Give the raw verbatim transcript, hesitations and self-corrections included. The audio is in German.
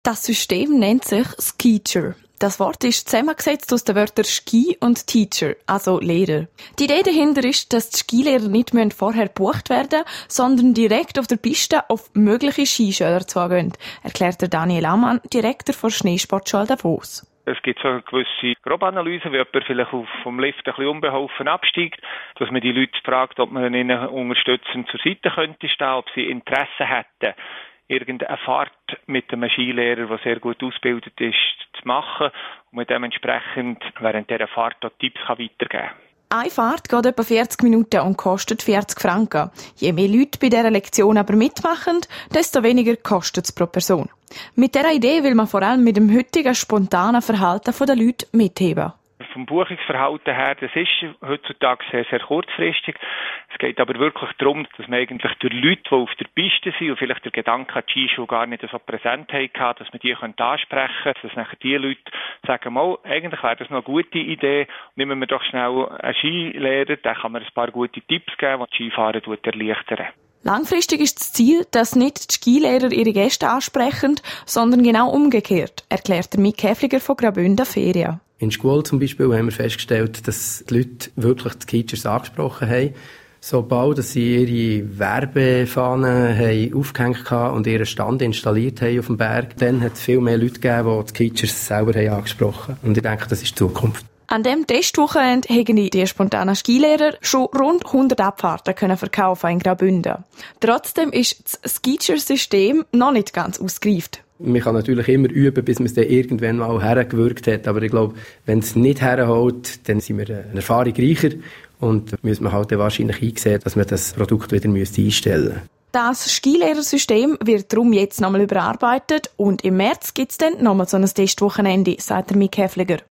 Das System nennt sich Skiteacher. Das Wort ist zusammengesetzt aus den Wörtern Ski und Teacher, also Lehrer. Die Idee dahinter ist, dass die Skilehrer nicht vorher gebucht werden müssen, sondern direkt auf der Piste auf mögliche Skischüler zugehen, erklärt der Daniel Ammann, Direktor der Schneesportschule Davos. Es gibt so eine gewisse Grobanalyse, wie jemand vielleicht vom Lift ein bisschen unbeholfen absteigt, dass man die Leute fragt, ob man ihnen unterstützend zur Seite könnte stehen, ob sie Interesse hätten, irgendeine Fahrt mit einem Skilehrer, der sehr gut ausgebildet ist, zu machen und man dementsprechend während dieser Fahrt auch Tipps weitergeben kann. Eine Fahrt geht etwa vierzig Minuten und kostet vierzig Franken. Je mehr Leute bei dieser Lektion aber mitmachen, desto weniger kostet es pro Person. Mit dieser Idee will man vor allem mit dem heutigen spontanen Verhalten der Leute mitheben. Vom Buchungsverhalten her, das ist heutzutage sehr, sehr kurzfristig. Es geht aber wirklich darum, dass man eigentlich durch Leute, die auf der Piste sind und vielleicht der Gedanke an die Skischuhe gar nicht so präsent hatten, dass man die ansprechen können, dass nachher die Leute sagen, mal, eigentlich wäre das noch eine gute Idee, nehmen wir doch schnell einen Skilehrer, der kann mir ein paar gute Tipps geben, die Skifahren erleichtern. Langfristig ist das Ziel, dass nicht die Skilehrer ihre Gäste ansprechen, sondern genau umgekehrt, erklärt der Mick Häfliger von Graubünden Ferien. In Schule zum Beispiel haben wir festgestellt, dass die Leute wirklich die Skiteachers angesprochen haben. Sobald dass sie ihre Werbefahnen haben aufgehängt haben und ihren Stand installiert haben auf dem Berg, dann hat es viel mehr Leute gegeben, die die Skiteachers selber haben angesprochen haben. Und ich denke, das ist die Zukunft. An diesem Testwochenende haben die spontanen Skilehrer schon rund hundert Abfahrten können verkaufen in Graubünden. Trotzdem ist das Skiteacher-System noch nicht ganz ausgereift. Man kann natürlich immer üben, bis man es dann irgendwann mal hergewirkt hat. Aber ich glaube, wenn es nicht herhaut, dann sind wir eine Erfahrung reicher. Und müssen wir halt wahrscheinlich einsehen, dass man das Produkt wieder einstellen müsste. Das Skilehrersystem wird darum jetzt nochmal überarbeitet und im März gibt es dann nochmal so ein Testwochenende, sagt der Mick Häfliger.